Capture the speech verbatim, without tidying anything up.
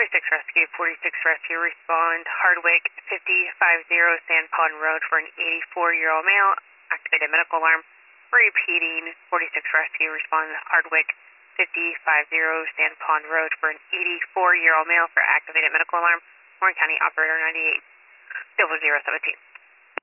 forty-six Rescue, forty-six Rescue, respond Hardwick fifty fifty Sand Pond Road for an eighty-four-year-old male. Activated medical alarm. Repeating, forty-six Rescue, respond Hardwick fifty fifty Sand Pond Road for an eighty-four-year-old male for activated medical alarm. Warren County Operator ninety-eight, double zero seventeen.